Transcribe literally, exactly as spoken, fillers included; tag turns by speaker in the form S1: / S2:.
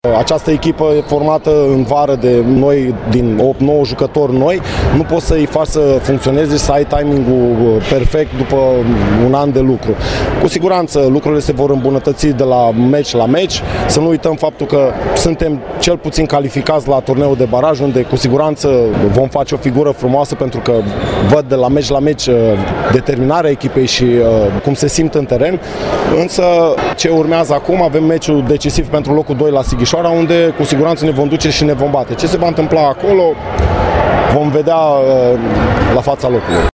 S1: Această echipă e formată în vară de noi, din opt nouă jucători noi, nu poți să-i faci să funcționeze, să ai timingul perfect după un an de lucru. Cu siguranță lucrurile se vor îmbunătăți de la meci la meci, să nu uităm faptul că suntem cel puțin calificați la turneul de baraj, unde cu siguranță vom face o figură frumoasă, pentru că văd de la meci la meci determinarea echipei și cum se simt în teren. Însă ce urmează acum, avem meciul decisiv pentru locul doi la Sighișoara, unde cu siguranță ne vom duce și ne vom bate. Ce se va întâmpla acolo vom vedea la fața locului.